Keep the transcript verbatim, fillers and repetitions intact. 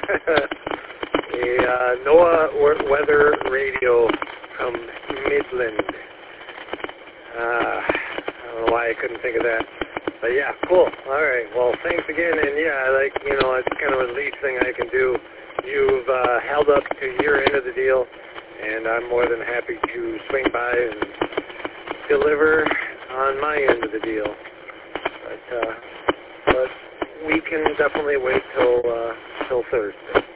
a uh, NOAA weather radio from Midland. Uh, I don't know why I couldn't think of that. But yeah, cool. All right. Well, thanks again. And yeah, like, you know, it's kind of the least thing I can do. You've uh, held up to your end of the deal, and I'm more than happy to swing by and deliver on my end of the deal. But, uh, but we can definitely wait till, uh, till Thursday.